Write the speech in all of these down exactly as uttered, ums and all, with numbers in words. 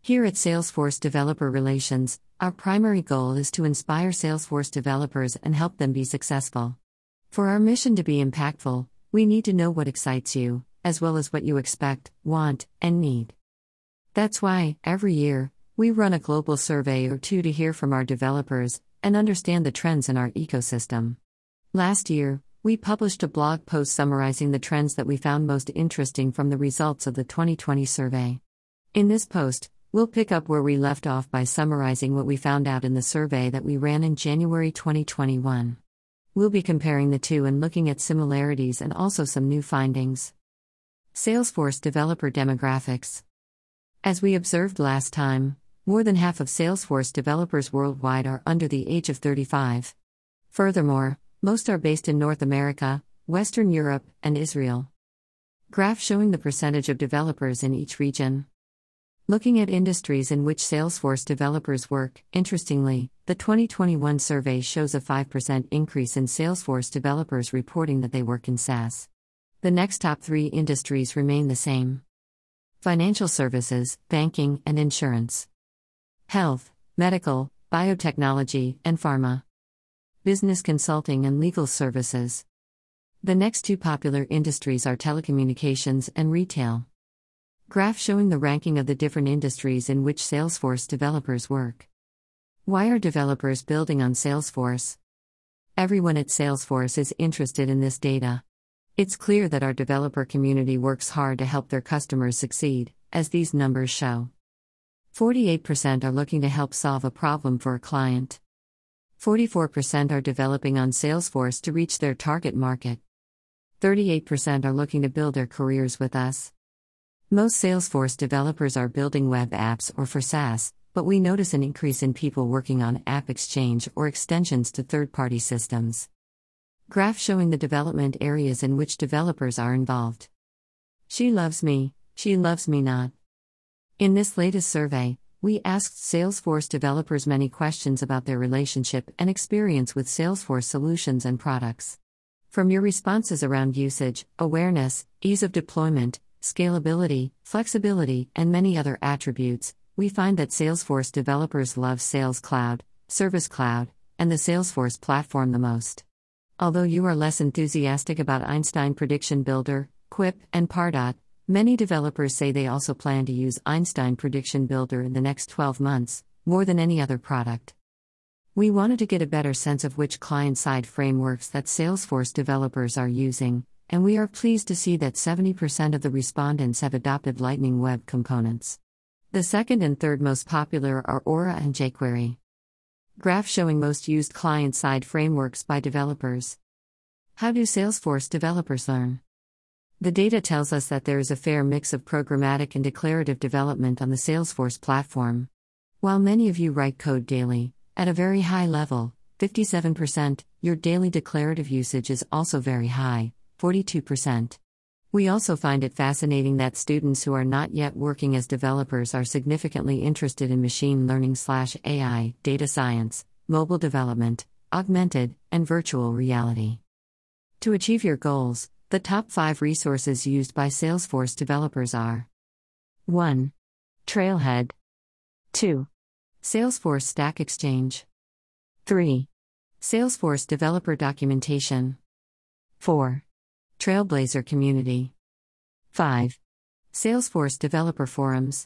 Here at Salesforce Developer Relations, our primary goal is to inspire Salesforce developers and help them be successful. For our mission to be impactful, we need to know what excites you, as well as what you expect, want, and need. That's why, every year, we run a global survey or two to hear from our developers and understand the trends in our ecosystem. Last year, we published a blog post summarizing the trends that we found most interesting from the results of the twenty twenty survey. In this post, we'll pick up where we left off by summarizing what we found out in the survey that we ran in January twenty twenty-one. We'll be comparing the two and looking at similarities and also some new findings. Salesforce Developer Demographics. As we observed last time, more than half of Salesforce developers worldwide are under the age of thirty-five. Furthermore, most are based in North America, Western Europe, and Israel. Graph showing the percentage of developers in each region. Looking at industries in which Salesforce developers work, interestingly, the twenty twenty-one survey shows a five percent increase in Salesforce developers reporting that they work in SaaS. The next top three industries remain the same: financial services, banking, and insurance; health, medical, biotechnology, and pharma; business consulting and legal services. The next two popular industries are telecommunications and retail. Graph showing the ranking of the different industries in which Salesforce developers work. Why are developers building on Salesforce? Everyone at Salesforce is interested in this data. It's clear that our developer community works hard to help their customers succeed, as these numbers show. forty-eight percent are looking to help solve a problem for a client. forty-four percent are developing on Salesforce to reach their target market. thirty-eight percent are looking to build their careers with us. Most Salesforce developers are building web apps or for SaaS, but we notice an increase in people working on App Exchange or extensions to third-party systems. Graph showing the development areas in which developers are involved. She loves me, she loves me not. In this latest survey, we asked Salesforce developers many questions about their relationship and experience with Salesforce solutions and products. From your responses around usage, awareness, ease of deployment, scalability, flexibility, and many other attributes, we find that Salesforce developers love Sales Cloud, Service Cloud, and the Salesforce platform the most. Although you are less enthusiastic about Einstein Prediction Builder, Quip, and Pardot, many developers say they also plan to use Einstein Prediction Builder in the next twelve months, more than any other product. We wanted to get a better sense of which client-side frameworks that Salesforce developers are using, and we are pleased to see that seventy percent of the respondents have adopted Lightning Web Components. The second and third most popular are Aura and jQuery. Graph showing most used client-side frameworks by developers. How do Salesforce developers learn? The data tells us that there is a fair mix of programmatic and declarative development on the Salesforce platform. While many of you write code daily, at a very high level, fifty-seven percent, your daily declarative usage is also very high, forty-two percent. We also find it fascinating that students who are not yet working as developers are significantly interested in machine learning slash A I, data science, mobile development, augmented, and virtual reality. To achieve your goals, the top five resources used by Salesforce developers are: one. Trailhead. two. Salesforce Stack Exchange. three. Salesforce Developer Documentation. four. Trailblazer Community. five. Salesforce Developer Forums.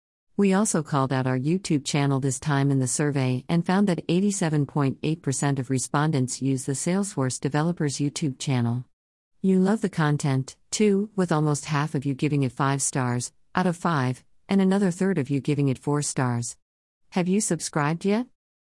We also called out our YouTube channel this time in the survey and found that eighty-seven point eight percent of respondents use the Salesforce Developers YouTube channel. You love the content, too, with almost half of you giving it five stars, out of five, and another third of you giving it four stars. Have you subscribed yet?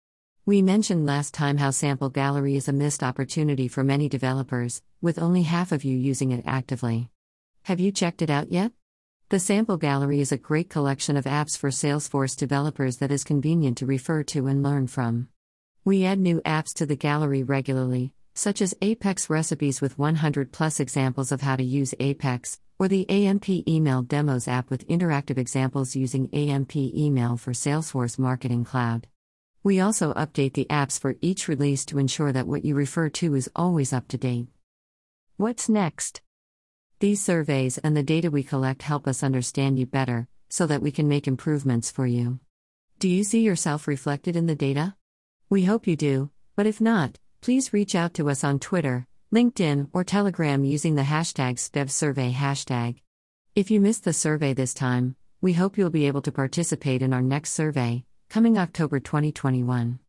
We mentioned last time how Sample Gallery is a missed opportunity for many developers, with only half of you using it actively. Have you checked it out yet? The Sample Gallery is a great collection of apps for Salesforce developers that is convenient to refer to and learn from. We add new apps to the gallery regularly, such as Apex Recipes with one hundred plus examples of how to use Apex, or the A M P Email Demos app with interactive examples using A M P Email for Salesforce Marketing Cloud. We also update the apps for each release to ensure that what you refer to is always up to date. What's next? These surveys and the data we collect help us understand you better, so that we can make improvements for you. Do you see yourself reflected in the data? We hope you do, but if not, please reach out to us on Twitter, LinkedIn, or Telegram using the hashtag StevSurvey hashtag. If you missed the survey this time, we hope you'll be able to participate in our next survey, coming October twenty twenty-one.